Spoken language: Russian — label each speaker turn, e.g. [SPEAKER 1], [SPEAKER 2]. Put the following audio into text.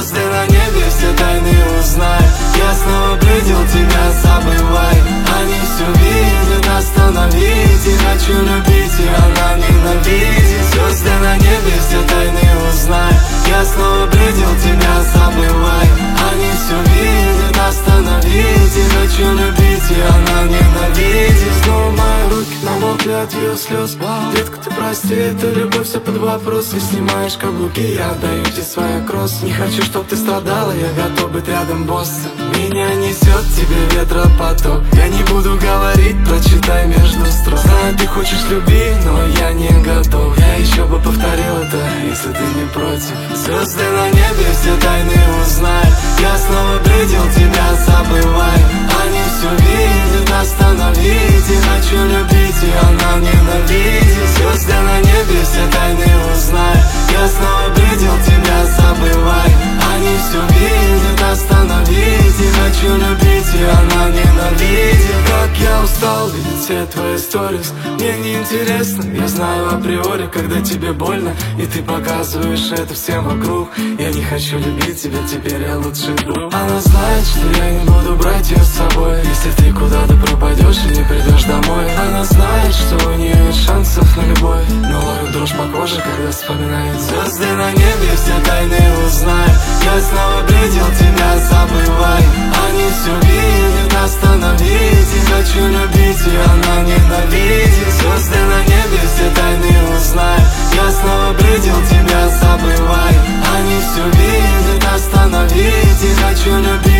[SPEAKER 1] Звезды на небе все тайны узнай. Я снова бредил тебя, забывай. Они все видят, остановить. И хочу любить, и она ненавидит. Звезды на небе все тайны узнай. Я снова бредил тебя, забывай. Они все видят, остановить. И хочу любить, и она ненавидит. Снова мои руки намокли от ее слез. Детка, ты прости, это любовь, все под вопрос. Ты снимаешь каблуки, я отдаю тебе свои кросс. Не хочу, чтоб ты страдала, я готов быть рядом, босс. Меня несет тебе ветропоток. Я не буду говорить, прочитай между строк. Знаю, ты хочешь любви, но я не готов. Я еще бы повторил это, если ты не против. Звезды на небе все тайны узнай. Я снова бредил тебя, забывай. Они все видят, остановить. И хочу любить, и она ненавидит. Звезды на небе все тайны узнай. Я снова бредил тебя, забывай. Они все видят, остановить. И хочу любить, и она ненавидит. Как я устал видеть все твои сторис. Мне не интересно, я знаю априори, когда тебе больно, и ты показываешь это всем вокруг. Я не хочу любить тебя, теперь я лучший друг. Она знает, что я не буду брать ее с собой, если ты куда-то пропадешь и не придешь домой. Она знает, что у нее нет шансов на любовь, но ловит дрожь по коже, когда вспоминает. Звезды на небе все тайны узнай. Я снова бредил тебя, забывай. Они все видят, остановить. И хочу любить, и она ненавидит. Звезды на небе все тайны узнай. Я снова бредил тебя, забывай. Они все видят, остановить. И хочу любить.